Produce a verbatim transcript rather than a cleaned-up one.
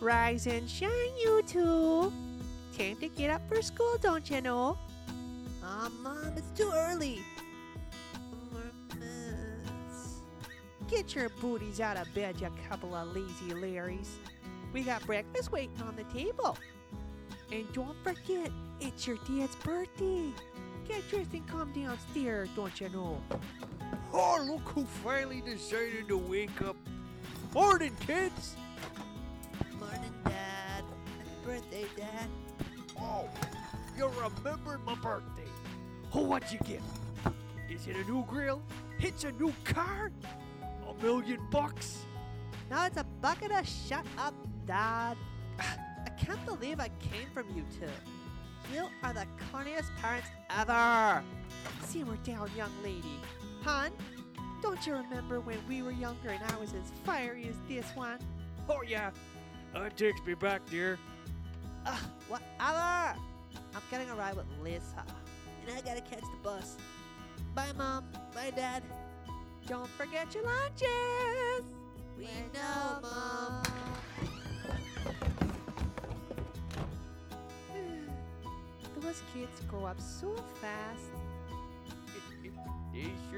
Rise and shine, you two. Time to get up for school, don't you know? Aw, Mom, it's too early. Get your booties out of bed, you couple of lazy Larrys. We got breakfast waiting on the table. And don't forget, it's your dad's birthday. Get dressed and come downstairs, don't you know? Oh, look who finally decided to wake up. Morning, kids. Morning, Dad. Happy birthday, Dad. Oh, you remembered my birthday. Oh, what'd you get? Is it a new grill? It's a new car? A million bucks? Now it's a bucket of shut up, Dad. I can't believe I came from you two. You are the corniest parents ever. Simmer down, young lady. Hon, don't you remember when we were younger and I was as fiery as this one? Oh, yeah. That takes me back, dear. Ugh, whatever. I'm getting a ride with Lisa. And I gotta catch the bus. Bye, Mom. Bye, Dad. Don't forget your lunches. We know, Mom. Those kids grow up so fast. They